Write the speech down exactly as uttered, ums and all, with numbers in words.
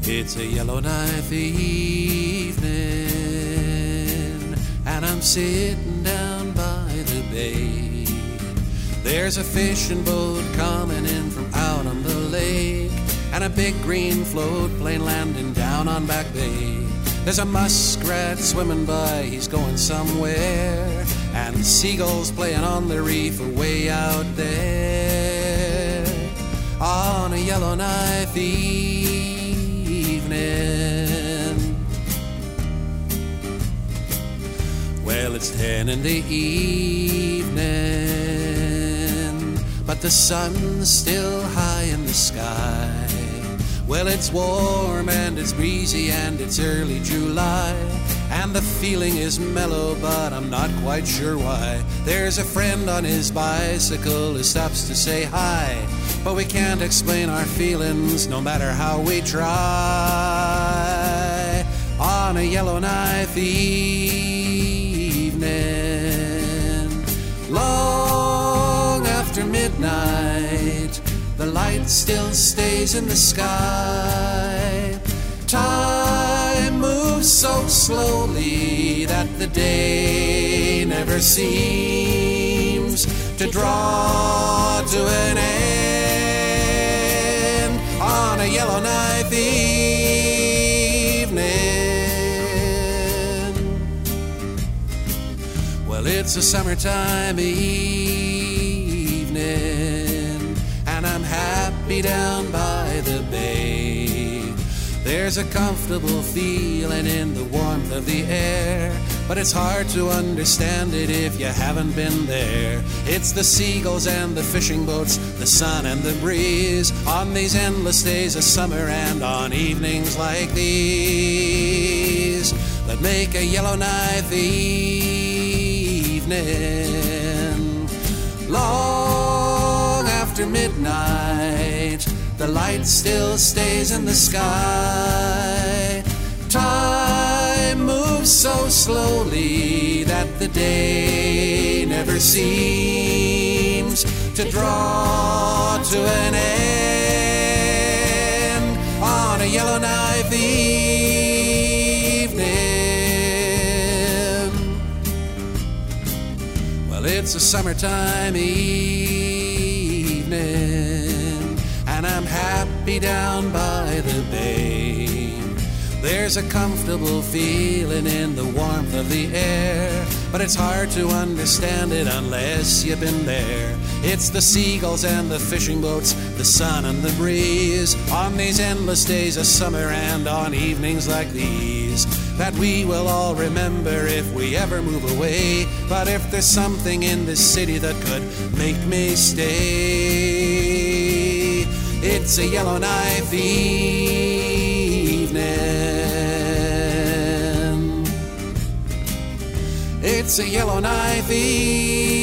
It's a Yellowknife evening, and I'm sitting down by the bay. There's a fishing boat coming in from out on the lake, and a big green float plane landing down on Back Bay. There's a muskrat swimming by, he's going somewhere, and seagulls playing on the reef way out there. On a Yellowknife evening, well, it's ten in the evening, but the sun's still high in the sky. Well, it's warm and it's breezy and it's early July, and the feeling is mellow, but I'm not quite sure why. There's a friend on his bicycle who stops to say hi, but we can't explain our feelings no matter how we try. On a Yellowknife evening, long after midnight, the light still stays in the sky. Time moves so slowly that the day never seems to draw to an end. On a Yellowknife evening, well, it's a summertime evening, and I'm happy down by the bay. There's a comfortable feeling in the warmth of the air, but it's hard to understand it if you haven't been there. It's the seagulls and the fishing boats, the sun and the breeze, on these endless days of summer and on evenings like these, that make a Yellowknife evening. Long after midnight, the light still stays in the sky. Time moves so slowly that the day never seems to draw to an end. On a Yellowknife evening, well, it's a summertime evening, and I'm happy down by the bay. There's a comfortable feeling in the warmth of the air, but it's hard to understand it unless you've been there. It's the seagulls and the fishing boats, the sun and the breeze, on these endless days of summer and on evenings like these, that we will all remember if we ever move away. But if there's something in this city that could make me stay, it's a Yellowknife evening. It's a Yellowknife evening.